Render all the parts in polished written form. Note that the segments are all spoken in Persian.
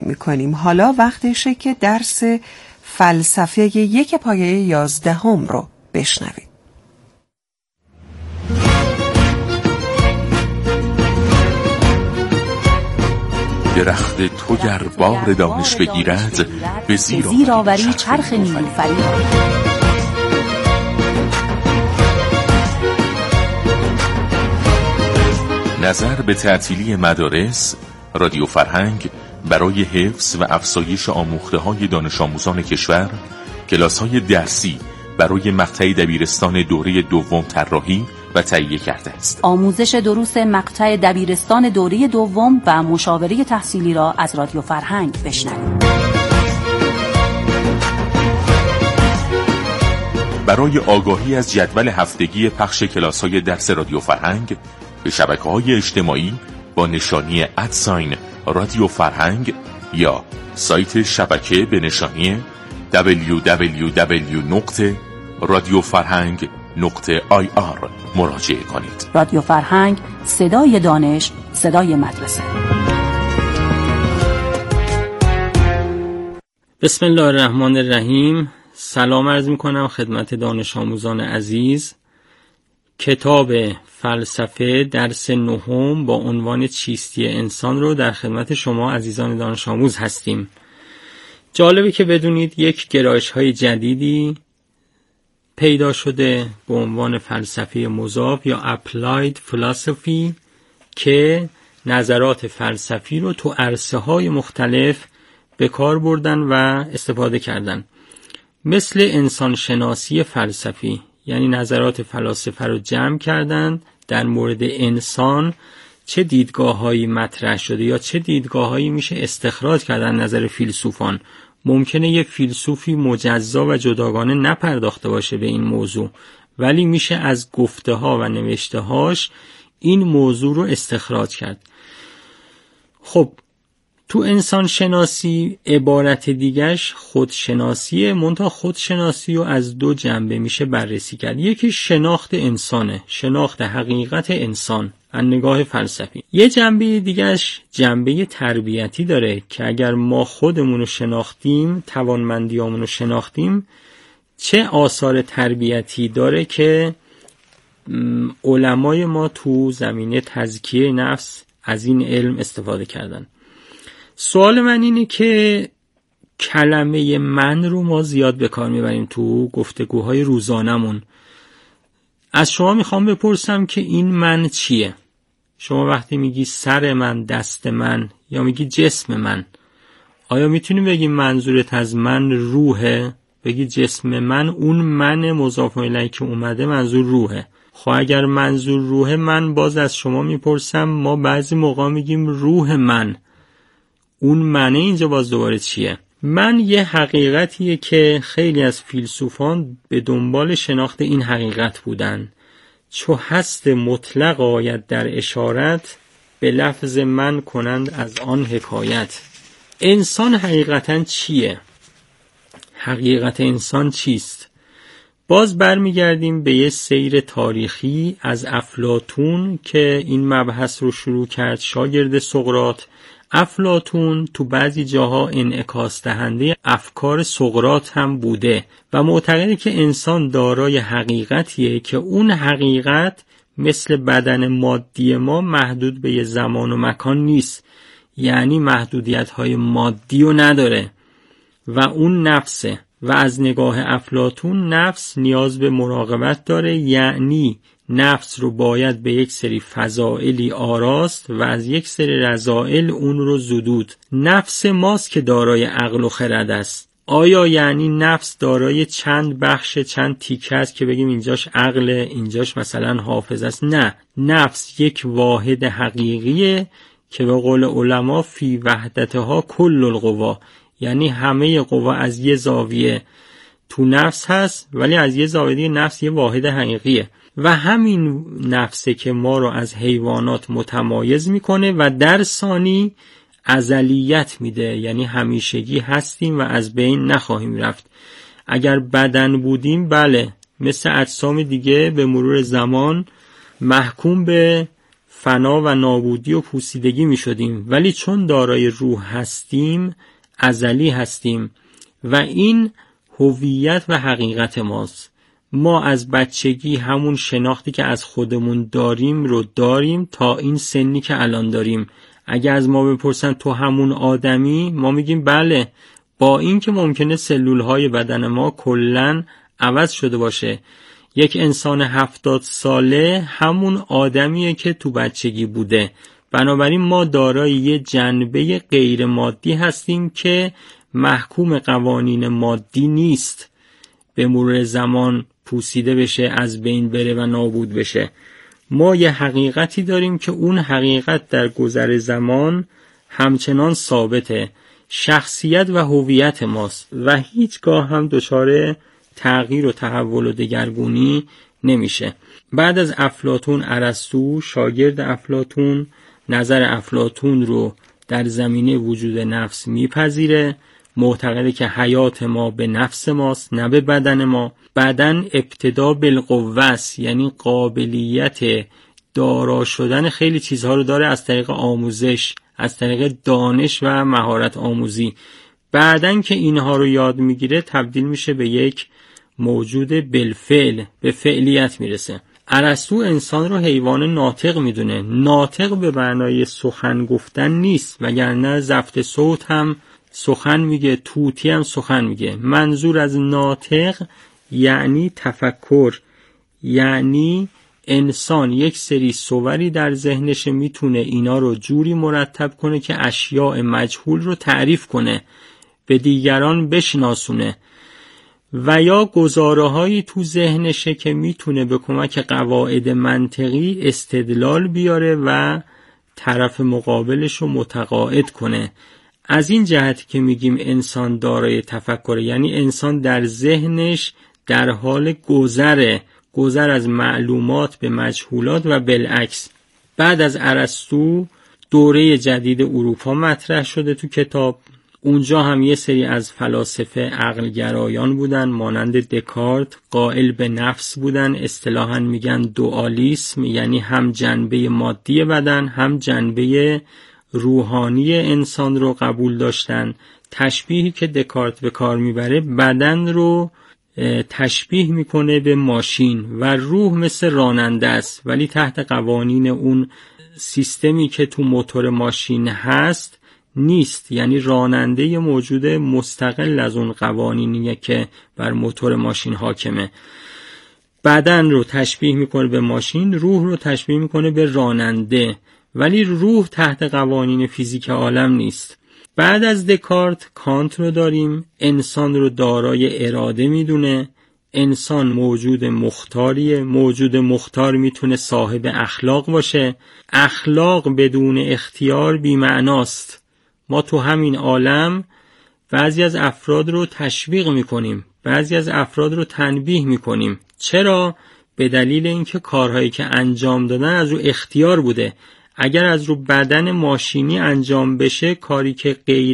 میکنیم. حالا وقتشه که درس فلسفه 1 پایه 11 رو بشنوید. درخت تو گر بار دانش بگیرد به زیر آوری چرخ نیلوفری. نظر به تعطیلی مدارس، رادیو فرهنگ برای حفظ و افزایش آموخته‌های دانش آموزان کشور، کلاس‌های درسی برای مقطع دبیرستان دوره دوم طراحی و تهیه کرده است. آموزش دروس مقطع دبیرستان دوره دوم و مشاوره تحصیلی را از رادیو فرهنگ بشنوید. برای آگاهی از جدول هفتگی پخش کلاس‌های درس رادیو فرهنگ به شبکه‌های اجتماعی با نشانی @رادیو فرهنگ یا سایت شبکه به نشانی www.radiofarhang.ir مراجعه کنید. رادیو فرهنگ، صدای دانش، صدای مدرسه. بسم الله الرحمن الرحیم. سلام عرض می‌کنم خدمت دانش آموزان عزیز. کتاب فلسفه درس 9 با عنوان چیستی انسان رو در خدمت شما عزیزان دانش آموز هستیم. جالبه که بدونید یک گرایش‌های جدیدی پیدا شده به عنوان فلسفه مضاف یا Applied Philosophy که نظرات فلسفی رو تو عرصه‌های مختلف به کار بردن و استفاده کردن، مثل انسان شناسی فلسفی، یعنی نظرات فلاسفه رو جمع کردن در مورد انسان، چه دیدگاه‌هایی مطرح شده یا چه دیدگاه‌هایی میشه استخراج کردن نظر فیلسوفان. ممکنه یه فیلسوفی مجزا و جداگانه نپرداخته باشه به این موضوع، ولی میشه از گفته‌ها و نوشته‌هاش این موضوع رو استخراج کرد. خب تو انسان شناسی عبارت دیگش خودشناسیه، منتها خودشناسی رو از 2 جنبه میشه بررسی کرد. یکی شناخت انسانه، شناخت حقیقت انسان از نگاه فلسفی. یه جنبه دیگش جنبه تربیتی داره که اگر ما خودمون رو شناختیم، توانمندیامون رو شناختیم، چه آثار تربیتی داره که علمای ما تو زمینه تزکیه نفس از این علم استفاده کردن. سوال من اینه که کلمه من رو ما زیاد به کار میبریم تو گفتگوهای روزانمون. از شما میخوام بپرسم که این من چیه؟ شما وقتی میگی سر من، دست من یا میگی جسم من، آیا میتونی بگی منظورت از من روحه؟ بگی جسم من، اون من مضاف الیه که اومده منظور روحه. خب اگر منظور روحه، من باز از شما میپرسم، ما بعضی موقع میگیم روح من، اون معنی اینجا باز دوباره چیه؟ من یه حقیقتیه که خیلی از فیلسوفان به دنبال شناخت این حقیقت بودن، چو هست مطلق آید در اشارت، به لفظ من کنند از آن حکایت. انسان حقیقتاً چیه؟ حقیقت انسان چیست؟ باز برمیگردیم به یه سیر تاریخی از افلاطون که این مبحث رو شروع کرد، شاگرد سقراط. افلاطون تو بعضی جاها انعکاس دهنده افکار سقراط هم بوده و معتقده که انسان دارای حقیقتیه که اون حقیقت مثل بدن مادی ما محدود به یه زمان و مکان نیست، یعنی محدودیت‌های مادی رو نداره و اون نفسه. و از نگاه افلاطون نفس نیاز به مراقبت داره، یعنی نفس رو باید به یک سری فضائلی آراست و از یک سری رذائل اون رو زدود. نفس ماست که دارای عقل و خرد است. آیا یعنی نفس دارای چند بخش، چند تیکه است که بگیم اینجاش عقل، اینجاش مثلا حافظه است؟ نه، نفس یک واحد حقیقیه که به قول علما فی وحدتها کل القوا، یعنی همه قوا از یه زاویه تو نفس هست، ولی از یه زاویه نفس یه واحد حقیقیه و همین نفسه که ما رو از حیوانات متمایز میکنه و در ثانی ازلیت میده، یعنی همیشگی هستیم و از بین نخواهیم رفت. اگر بدن بودیم، بله، مثل اجسام دیگه به مرور زمان محکوم به فنا و نابودی و پوسیدگی می شدیم، ولی چون دارای روح هستیم ازلی هستیم و این هویت و حقیقت ماست. ما از بچگی همون شناختی که از خودمون داریم رو داریم تا این سنی که الان داریم. اگه از ما بپرسن تو همون آدمی، ما میگیم بله، با این که ممکنه سلولهای بدن ما کلن عوض شده باشه. یک انسان 70 ساله همون آدمیه که تو بچگی بوده. بنابراین ما دارای یه جنبه غیر مادی هستیم که محکوم قوانین مادی نیست، به مرور زمان پوسیده بشه، از بین بره و نابود بشه. ما یه حقیقتی داریم که اون حقیقت در گذر زمان همچنان ثابته، شخصیت و هویت ماست و هیچگاه هم دچار تغییر و تحول و دگرگونی نمیشه. بعد از افلاطون، ارسطو شاگرد افلاطون نظر افلاطون رو در زمینه وجود نفس میپذیره، معتقده که حیات ما به نفس ماست نه به بدن ما. بدن ابتدا بالقوه است، یعنی قابلیت دارا شدن خیلی چیزها رو داره از طریق آموزش، از طریق دانش و مهارت آموزی. بعدن که اینها رو یاد میگیره تبدیل میشه به یک موجود بالفعل، به فعلیت میرسه. ارسطو انسان رو حیوان ناطق میدونه. ناطق به معنای سخن گفتن نیست، وگرنه ضبط صوت هم سخن میگه، طوطی هم سخن میگه. منظور از ناطق یعنی تفکر، یعنی انسان یک سری صوری در ذهنش میتونه اینا رو جوری مرتب کنه که اشیاء مجهول رو تعریف کنه، به دیگران بشناسونه، و یا گزاره‌هایی تو ذهنشه که میتونه به کمک قواعد منطقی استدلال بیاره و طرف مقابلش رو متقاعد کنه. از این جهت که میگیم انسان دارای تفکر، یعنی انسان در ذهنش در حال گذر از معلومات به مجهولات و بالعکس. بعد از ارسطو دوره جدید اروپا مطرح شده تو کتاب. اونجا هم یه سری از فلاسفه عقلگرایان بودن مانند دکارت، قائل به نفس بودن، اصطلاحاً میگن دوالیسم، یعنی هم جنبه مادی بدن هم جنبه روحانی انسان رو قبول داشتن. تشبیهی که دکارت به کار میبره بدن رو تشبیه میکنه به ماشین و روح مثل راننده است، ولی تحت قوانین اون سیستمی که تو موتور ماشین هست نیست. یعنی راننده یه موجود مستقل از اون قوانینیه که بر موتور ماشین حاکمه. بدن رو تشبیه میکنه به ماشین، روح رو تشبیه میکنه به راننده، ولی روح تحت قوانین فیزیک عالم نیست. بعد از دکارت کانت رو داریم. انسان رو دارای اراده میدونه. انسان موجود مختاریه. موجود مختار میتونه صاحب اخلاق باشه. اخلاق بدون اختیار بی‌معناست. ما تو همین عالم بعضی از افراد رو تشویق میکنیم، بعضی از افراد رو تنبیه میکنیم. چرا؟ به دلیل اینکه کارهایی که انجام دادن از رو اختیار بوده. اگر از رو بدن ماشینی انجام بشه، کاری که غیر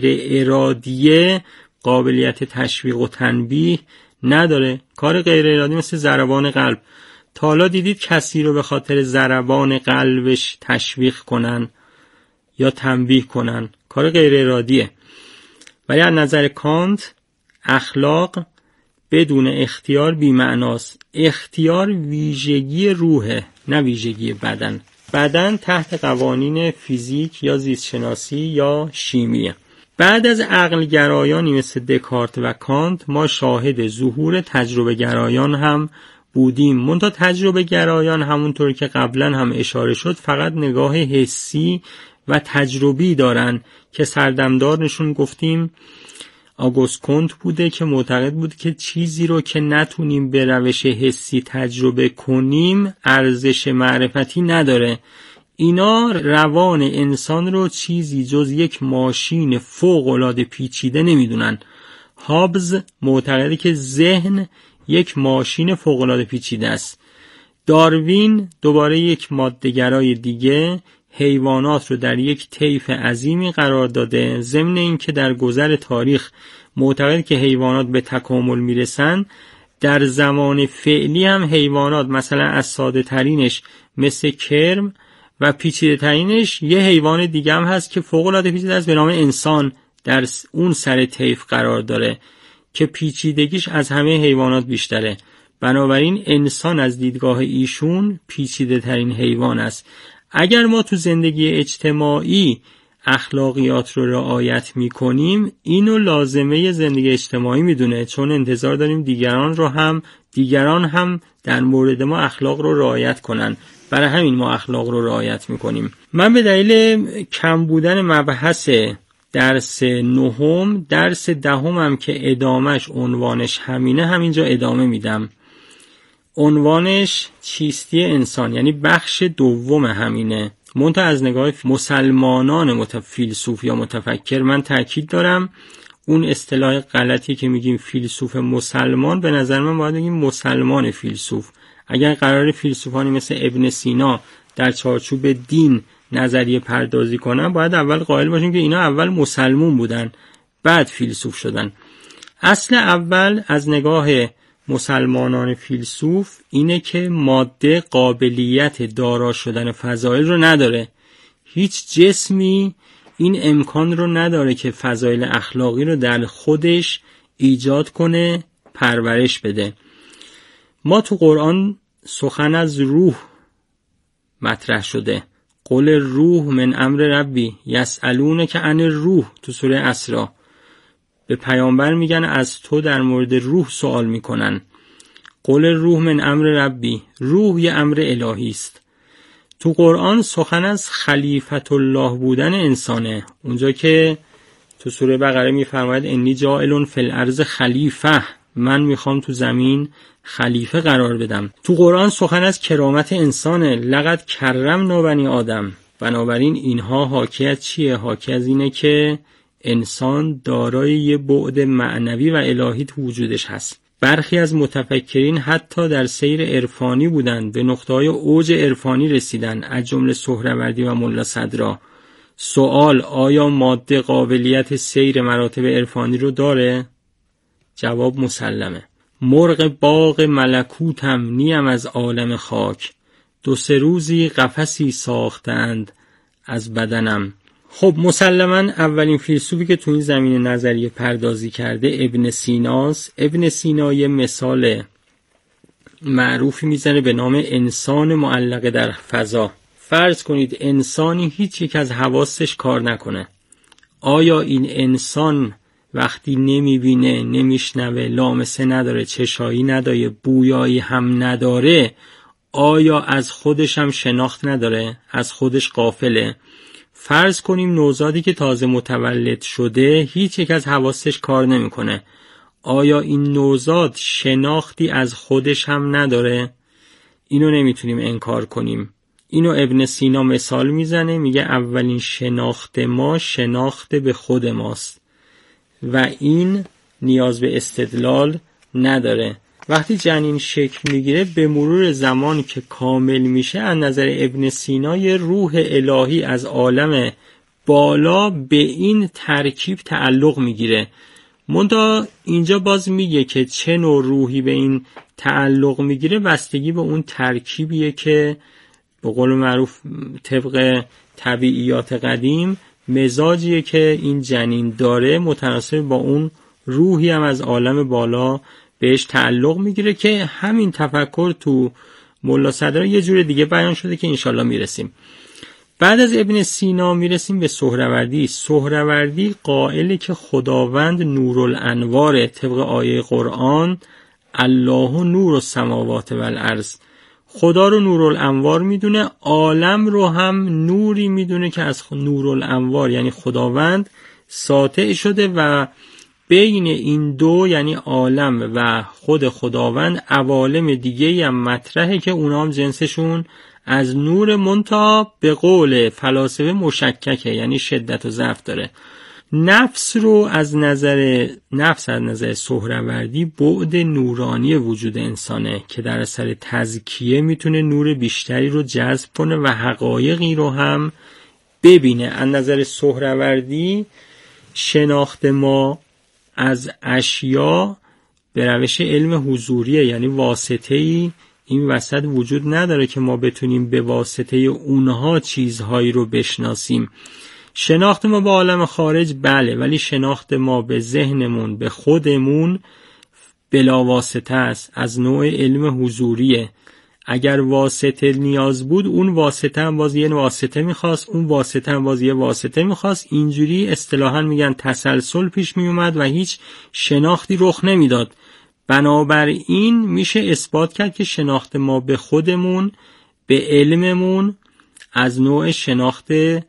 ارادیه قابلیت تشویق و تنبیه نداره. کار غیر ارادی مثل ضربان قلب. تا حالا دیدید کسی رو به خاطر ضربان قلبش تشویق کنن یا تنبیه کنن؟ کار غیر ارادیه. ولی از نظر کانت اخلاق بدون اختیار بی‌معناست. اختیار ویژگی روحه نه ویژگی بدن. بدن تحت قوانین فیزیک یا زیست شناسی یا شیمیه. بعد از عقل گرایانی مثل دکارت و کانت ما شاهد ظهور تجربه گرایان هم بودیم. منتها تجربه گرایان همونطور که قبلا هم اشاره شد فقط نگاه حسی و تجربی دارن که سردمدارشون گفتیم آگوست کنت بوده که معتقد بود که چیزی رو که نتونیم به روش حسی تجربه کنیم ارزش معرفتی نداره. اینا روان انسان رو چیزی جز یک ماشین فوق‌العاده پیچیده نمیدونن. هابز معتقده که ذهن یک ماشین فوق‌العاده پیچیده است. داروین دوباره یک ماده‌گرای دیگه حیوانات رو در یک طیف عظیمی قرار داده، ضمن این که در گذر تاریخ معتقد که حیوانات به تکامل میرسن. در زمان فعلی هم حیوانات مثلا از ساده ترینش مثل کرم و و پیچیده ترینش یه حیوان دیگه هم هست که فوق العاده پیچیده است به نام انسان، در اون سر طیف قرار داره که پیچیدگیش از همه حیوانات بیشتره. بنابراین انسان از دیدگاه ایشون پیچیده ترین حیوان است. اگر ما تو زندگی اجتماعی اخلاقیات رو رعایت میکنیم، اینو لازمه زندگی اجتماعی میدونه، چون انتظار داریم دیگران هم در مورد ما اخلاق رو رعایت کنن. برای همین ما اخلاق رو رعایت میکنیم. من به دلیل کم بودن مبحث درس 9، درس 10 هم که ادامش عنوانش همینه، همینجا ادامه میدم. عنوانش چیستی انسان، یعنی بخش دوم همینه، منتها از نگاه مسلمانان فیلسوف یا متفکر. من تاکید دارم اون اصطلاح غلطی که میگیم فیلسوف مسلمان، به نظر من باید بگیم مسلمان فیلسوف. اگر قرار فیلسوفانی مثل ابن سینا در چارچوب دین نظریه پردازی کنن، باید اول قائل باشیم که اینا اول مسلمون بودن بعد فیلسوف شدن. اصل اول از نگاه مسلمانان فیلسوف اینه که ماده قابلیت دارا شدن فضایل رو نداره. هیچ جسمی این امکان رو نداره که فضایل اخلاقی رو در خودش ایجاد کنه، پرورش بده. ما تو قرآن سخن از روح مطرح شده. قل روح من امر ربی یسألونک عن الروح، تو سوره اسراء به پیامبر میگن از تو در مورد روح سوال میکنن. قل روح من امر ربی، روح یه امر الهی است. تو قرآن سخن از خلیفت الله بودن انسانه، اونجا که تو سوره بقره میفرماید انی جاعل فی الارض خلیفه، من میخوام تو زمین خلیفه قرار بدم. تو قرآن سخن از کرامت انسانه، لقد کرمنا بنی آدم. بنابراین اینها حاکی از چیه؟ حاکی از اینه که انسان دارای یه بعد معنوی و الهی تو وجودش هست. برخی از متفکرین حتی در سیر عرفانی بودن، به نقطه‌های اوج عرفانی رسیدن، از جمله سهروردی و ملا صدرا. سوال: آیا ماده قابلیت سیر مراتب عرفانی رو داره؟ جواب مسلمه. مرغ باغ ملکوتم نیم از عالم خاک، 2-3 روزی قفسی ساختند از بدنم. خب مسلماً اولین فیلسوفی که تو این زمینه نظریه پردازی کرده ابن سیناست. ابن سینا یه مثال معروفی میزنه به نام انسان معلق در فضا. فرض کنید انسانی هیچ یک از حواسش کار نکنه. آیا این انسان وقتی نمیبینه، نمیشنوه، لامسه نداره، چشایی نداره، بویایی هم نداره، آیا از خودش هم شناخت نداره؟ از خودش غافله؟ فرض کنیم نوزادی که تازه متولد شده هیچ یک از حواسش کار نمیکنه. آیا این نوزاد شناختی از خودش هم نداره؟ اینو نمیتونیم انکار کنیم. اینو ابن سینا مثال میزنه، میگه اولین شناخت ما شناخت به خود ماست و این نیاز به استدلال نداره. وقتی جنین شکل میگیره به مرور زمان که کامل میشه، از نظر ابن سینا یه روح الهی از عالم بالا به این ترکیب تعلق میگیره. منتها اینجا باز میگه که چه نوع روحی به این تعلق میگیره بستگی به اون ترکیبیه که به قول معروف طبق طبیعیات قدیم مزاجیه که این جنین داره متناسب با اون روحی هم از عالم بالا بهش تعلق میگیره که همین تفکر تو ملا صدرا یه جور دیگه بیان شده که انشالله میرسیم. بعد از ابن سینا میرسیم به سهروردی. سهروردی قائله که خداوند نورالانواره، طبق آیه قرآن الله نور السماوات والارض. خدا رو نورالانوار میدونه، عالم رو هم نوری میدونه که از نورالانوار یعنی خداوند ساطع شده و بین این دو یعنی عالم و خود خداوند عوالم دیگه هم مطرحه که اونا هم جنسشون از نور منتها به قول فلاسفه مشککه، یعنی شدت و ضعف داره. نفس رو از نظر سهروردی بعد نورانی وجود انسانه که در اثر تزکیه میتونه نور بیشتری رو جذب کنه و حقایقی رو هم ببینه. از نظر سهروردی شناخت ما از اشیا به روش علم حضوریه، یعنی واسطه‌ای این وسط وجود نداره که ما بتونیم به واسطه اونها چیزهایی رو بشناسیم. شناخت ما به عالم خارج بله، ولی شناخت ما به ذهنمون، به خودمون بلا واسطه است، از نوع علم حضوریه. اگر واسطه نیاز بود، اون واسطه هم باز یه واسطه میخواست، اون واسطه هم باز یه واسطه میخواست. اینجوری اصطلاحاً میگن تسلسل پیش میومد و هیچ شناختی رخ نمیداد. بنابراین میشه اثبات کرد که شناخت ما به خودمون، به علممون از نوع شناخت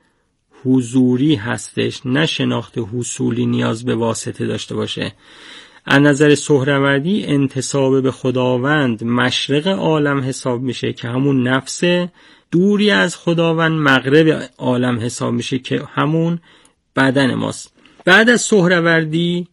حضوری هستش، نه شناخت حصولی نیاز به واسطه داشته باشه. از نظر سهروردی انتساب به خداوند مشرق عالم حساب میشه که همون نفس، دوری از خداوند مغرب عالم حساب میشه که همون بدن ماست. بعد از سهروردی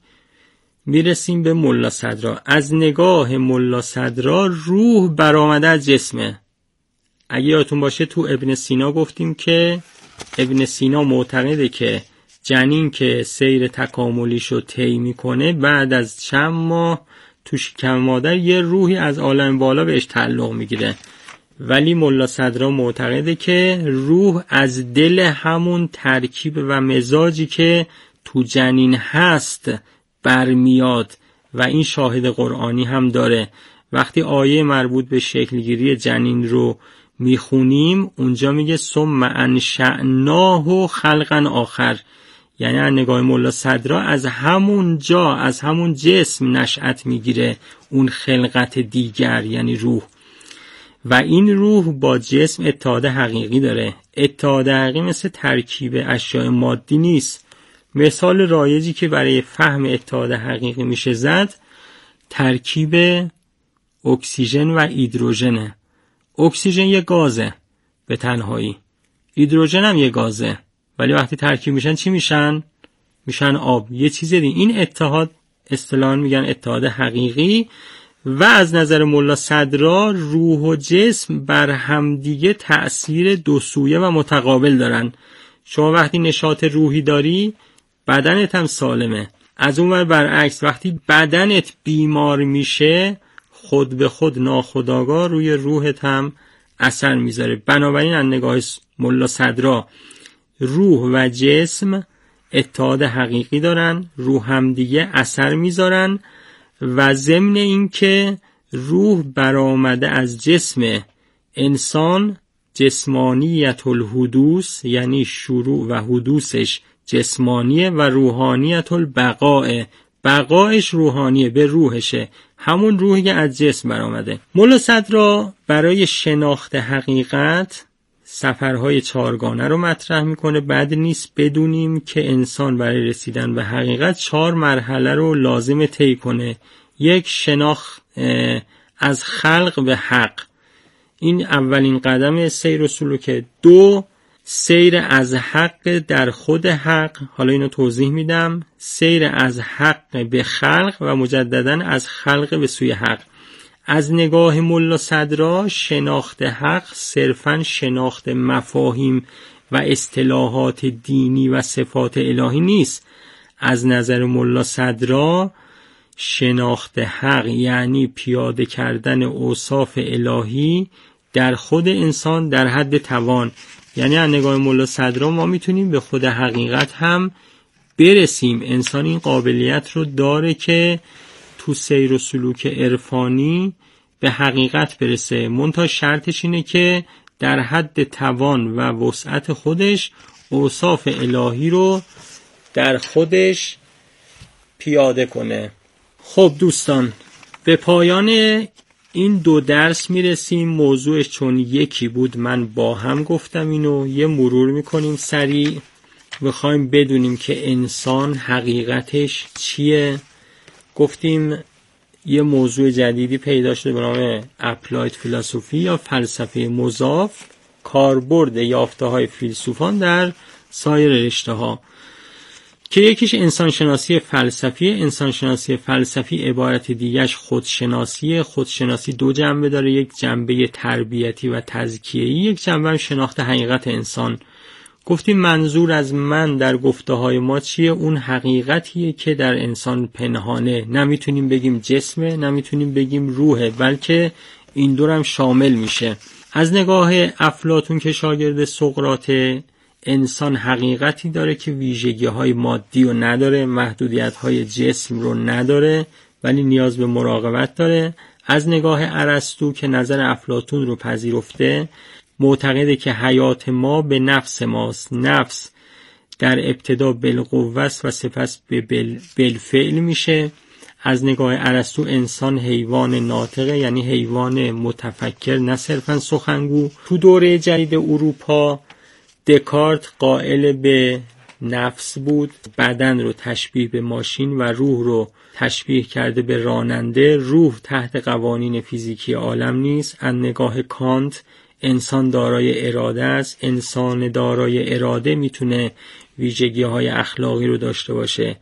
میرسیم به ملا صدرا. از نگاه ملا صدرا روح برآمده از جسمه. اگه یادتون باشه تو ابن سینا گفتیم که ابن سینا معتقده که جنین که سیر تکاملیشو طی میکنه بعد از چند ماه تو شکم مادر یه روحی از عالم بالا بهش تعلق میگیره، ولی ملا صدرا معتقده که روح از دل همون ترکیب و مزاجی که تو جنین هست برمیاد و این شاهد قرآنی هم داره. وقتی آیه مربوط به شکلگیری جنین رو میخونیم اونجا میگه ثم انشأناه خلقا آخر، یعنی از نگاه ملا صدرا از همون جا، از همون جسم نشأت میگیره اون خلقت دیگر یعنی روح، و این روح با جسم اتحاد حقیقی داره. اتحاد حقیقی مثل ترکیب اشیاء مادی نیست. مثال رایجی که برای فهم اتحاد حقیقی میشه زد ترکیب اکسیژن و هیدروژنه. اکسیژن یه گازه به تنهایی، هیدروژن هم یه گازه، ولی وقتی ترکیب میشن چی میشن؟ میشن آب. یه چیز دیگه. این اتحاد اصطلاحاً میگن اتحاد حقیقی. و از نظر ملا صدرا روح و جسم بر همدیگه تأثیر دو سویه و متقابل دارن. شما وقتی نشاط روحی داری بدنت هم سالمه. از اون ور برعکس وقتی بدنت بیمار میشه خود به خود ناخودآگاه روی روحت هم اثر میذاره. بنابراین از نگاه ملا صدرا روح و جسم اتحاد حقیقی دارن، روح هم دیگه اثر میذارن و ضمن این که روح برآمده از جسم انسان، جسمانیت الحدوث یعنی شروع و حدوثش جسمانیه و روحانیت البقاء، بقایش روحانیه، به روحشه، همون روحی که از جسم برآمده. ملا صدرا برای شناخت حقیقت سفرهای چارگانه رو مطرح میکنه. بد نیست بدونیم که انسان برای رسیدن به حقیقت 4 مرحله رو لازم طی کنه. 1 شناخت از خلق به حق، این اولین قدم سیر و سلوکه. 2 سیر از حق در خود حق، حالا اینو توضیح میدم. سیر از حق به خلق و مجددا از خلق به سوی حق. از نگاه ملا صدرا شناخت حق صرفاً شناخت مفاهیم و اصطلاحات دینی و صفات الهی نیست. از نظر ملا صدرا شناخت حق یعنی پیاده کردن اوصاف الهی در خود انسان در حد توان. یعنی از نگاه ملا صدرا ما میتونیم به خود حقیقت هم برسیم. انسان این قابلیت رو داره که تو سیر و سلوک عرفانی به حقیقت برسه. منتها شرطش اینه که در حد توان و وسعت خودش اوصاف الهی رو در خودش پیاده کنه. خب دوستان، به پایان این 2 درس میرسیم. موضوعش چون یکی بود من با هم گفتم اینو یه مرور میکنیم سریع. میخوایم بدونیم که انسان حقیقتش چیه. گفتیم یه موضوع جدیدی پیدا شده به نام اپلاید فیلسوفی یا فلسفه مضاف، کاربرد یافته‌های فیلسوفان در سایر رشته‌ها، که یکیش انسانشناسی فلسفی. انسانشناسی فلسفی عبارت دیگهش خودشناسیه. خودشناسی 2 جنبه داره، یک جنبه تربیتی و تزکیه‌ای، یک جنبه هم شناخت حقیقت انسان. گفتیم منظور از من در گفته‌های ما چیه؟ اون حقیقتیه که در انسان پنهانه، نمیتونیم بگیم جسمه، نمیتونیم بگیم روحه، بلکه این دور هم شامل میشه. از نگاه افلاطون که شاگرد سقراطه، انسان حقیقتی داره که ویژگی‌های مادی رو نداره، محدودیت‌های جسم رو نداره، ولی نیاز به مراقبت داره. از نگاه ارسطو که نظر افلاطون رو پذیرفته، معتقده که حیات ما به نفس ماست. نفس در ابتدا بالقوه و سپس به بالفعل میشه. از نگاه ارسطو انسان حیوان ناطقه، یعنی حیوان متفکر، نه صرفاً سخنگو. تو دوره جدید اروپا دکارت قائل به نفس بود، بدن رو تشبیه به ماشین و روح رو تشبیه کرده به راننده. روح تحت قوانین فیزیکی عالم نیست. از نگاه کانت انسان دارای اراده است. انسان دارای اراده میتونه ویژگی‌های اخلاقی رو داشته باشه.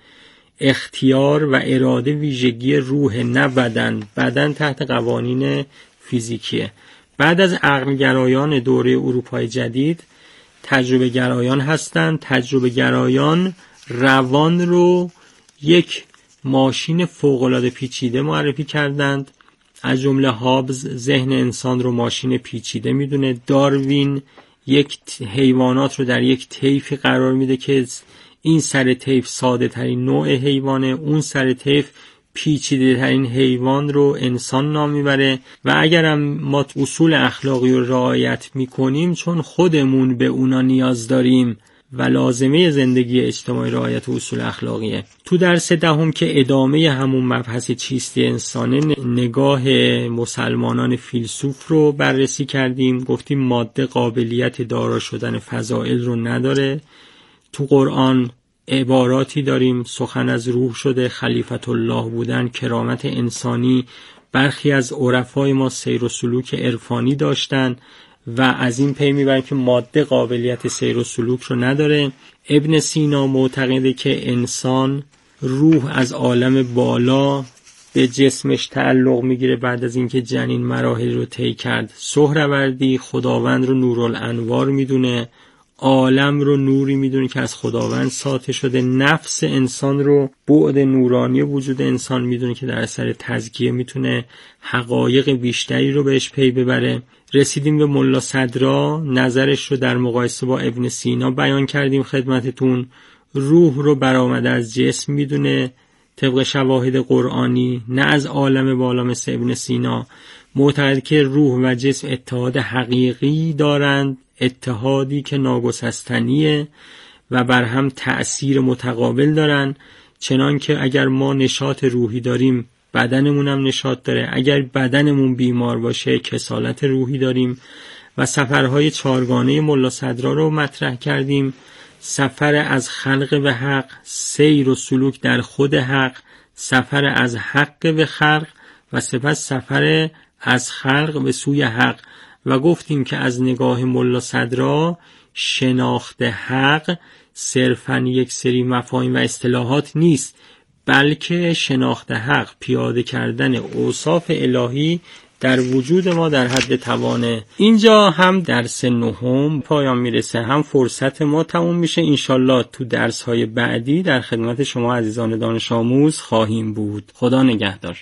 اختیار و اراده ویژگی روح، نه بدن. بدن تحت قوانین فیزیکیه. بعد از عقل‌گرایان دوره اروپای جدید تجربه گرایان هستند. تجربه گرایان روان رو یک ماشین فوق‌العاده پیچیده معرفی کردند. از جمله هابز ذهن انسان رو ماشین پیچیده میدونه. داروین یک حیوانات رو در یک طیفی قرار میده که این سر طیف ساده ترین نوع حیوانه، اون سر طیف پیچیده ترین حیوان رو انسان نام میبره. و اگرم ما اصول اخلاقی رو رعایت میکنیم، چون خودمون به اونا نیاز داریم و لازمه زندگی اجتماعی رعایت اصول اخلاقیه. تو درس دهم که ادامه همون مبحث چیستی انسانه، نگاه مسلمانان فیلسوف رو بررسی کردیم. گفتیم ماده قابلیت دارا شدن فضائل رو نداره. تو قرآن عباراتی داریم، سخن از روح شده، خلیفت الله بودن، کرامت انسانی. برخی از عرفای ما سیر و سلوک عرفانی داشتن و از این پی میبریم که ماده قابلیت سیر و سلوک رو نداره. ابن سینا معتقده که انسان روح از عالم بالا به جسمش تعلق میگیره بعد از اینکه جنین مراحل رو طی کرد. سهروردی خداوند رو نورالانوار میدونه، عالم رو نوری میدونه که از خداوند ساطع شده. نفس انسان رو بعد نورانی وجود انسان میدونه که در اثر تزکیه میتونه حقایق بیشتری رو بهش پی ببره. رسیدیم به ملا صدرا، نظرش رو در مقایسه با ابن سینا بیان کردیم خدمتتون. روح رو برآمده از جسم میدونه طبق شواهد قرآنی، نه از عالم بالا مثل ابن سینا. معتقد که روح و جسم اتحاد حقیقی دارند، اتحادی که ناگسستنیه و بر هم تأثیر متقابل دارن. چنان که اگر ما نشاط روحی داریم، بدنمون هم نشاط داره. اگر بدنمون بیمار باشه، کسالت روحی داریم. و سفرهای چارگانه ملا صدرا رو مطرح کردیم. سفر از خلق به حق، سیر و سلوک در خود حق، سفر از حق به خلق و سپس سفر از خلق به سوی حق. و گفتیم که از نگاه ملا صدرا شناخت حق صرفاً یک سری مفاهیم و اصطلاحات نیست، بلکه شناخت حق پیاده کردن اوصاف الهی در وجود ما در حد توانه. اینجا هم درس نهم پایان میرسه، هم فرصت ما تموم میشه. انشالله تو درس‌های بعدی در خدمت شما عزیزان دانش آموز خواهیم بود. خدا نگهدار.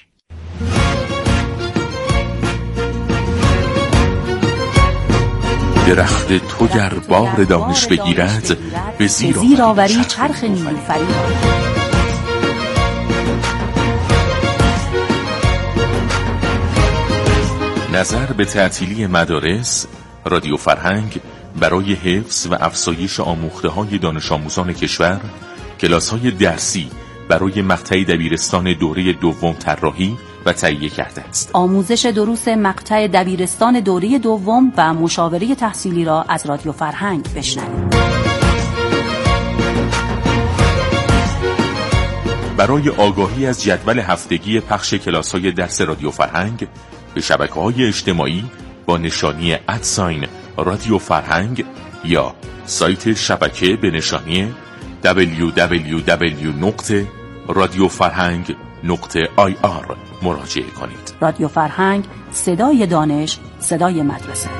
درخت تو گر بار دانش بگیرد، به زیر آوری چرخ نیلوفری. نظر به تعطیلی مدارس رادیو فرهنگ برای حفظ و افزایش آموخته‌های دانش آموزان کشور، کلاس‌های درسی برای مقطع دبیرستان دوره دوم طراحی و تهیه کرده است. آموزش دروس مقطع دبیرستان دوره دوم و مشاوره تحصیلی را از رادیو فرهنگ بشنوید. برای آگاهی از جدول هفتگی پخش کلاس‌های درس رادیو فرهنگ به شبکه‌های اجتماعی با نشانی رادیو فرهنگ یا سایت شبکه به نشانی www.radiofarhang.ir مراجعه کنید. رادیو فرهنگ، صدای دانش، صدای مدرسه.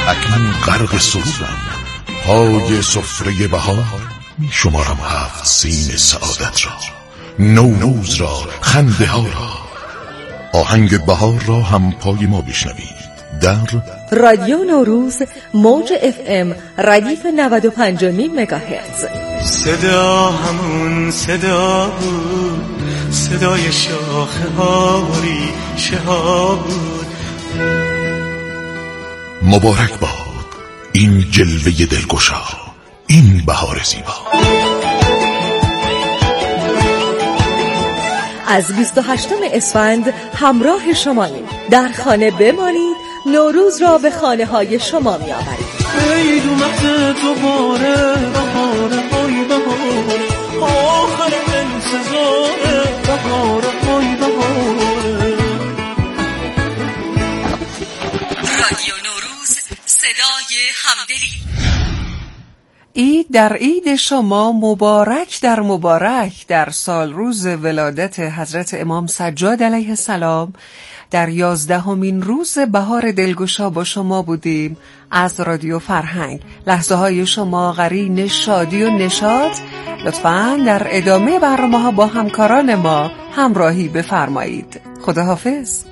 اکنون غرق سرورم، پای سفره بهار می شمارم 7 سین سعادت را، نوروز را، خنده ها را. آهنگ بهار را هم پای ما بشنوید در رادیو نوروز موج FM ردیف 95.5 مگاهرتز. صدا همون صدا بود، صدای شاخه ها و ریشه ها بود. مبارک باد این جلوه دلگشا، این بهار زیبا. از 28 اسفند همراه شماییم. در خانه بمانید، نوروز را به خانه های شما می آورید. عید اومد دوباره، بهاره های بهاره، آخر انتظاره، بهاره های بهاره. رادیو نوروز، صدای همدلی. عید در عید شما مبارک در مبارک. در سال روز ولادت حضرت امام سجاد علیه السلام در 11مین روز بهار دلگشا با شما بودیم از رادیو فرهنگ. لحظه های شما قرین شادی و نشاط. لطفاً در ادامه برنامه‌ها با همکاران ما همراهی بفرمایید. خداحافظ.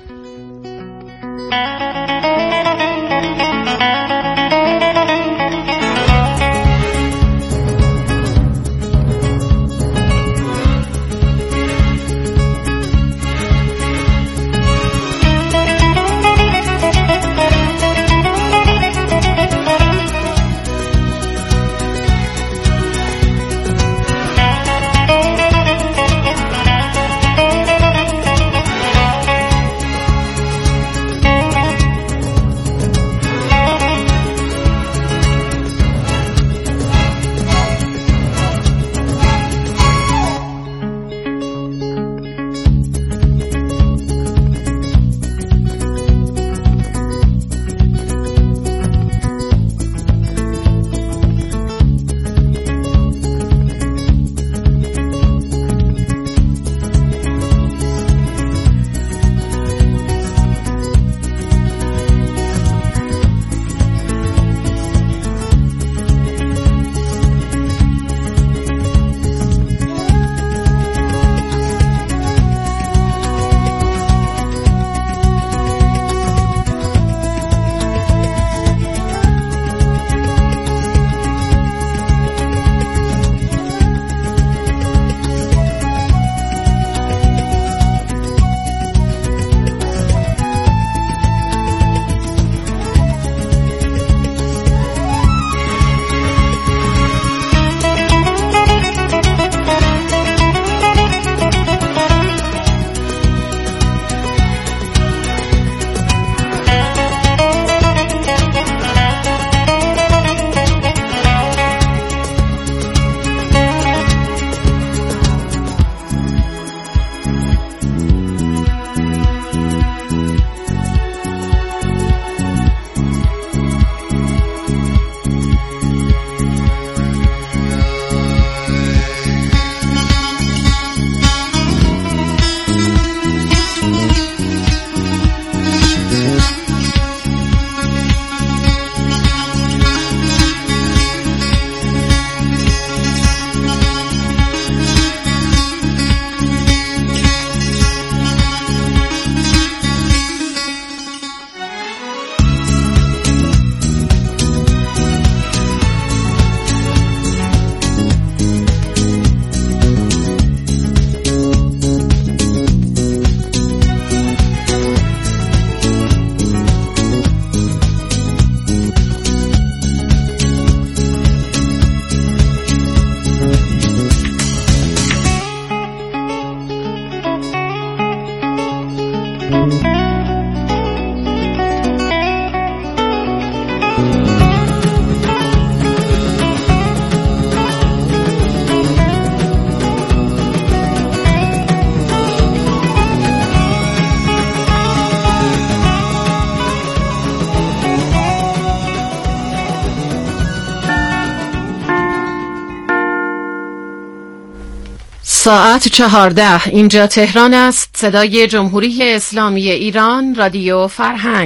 ساعت 14. اینجا تهران است. صدای جمهوری اسلامی ایران، رادیو فرهنگ.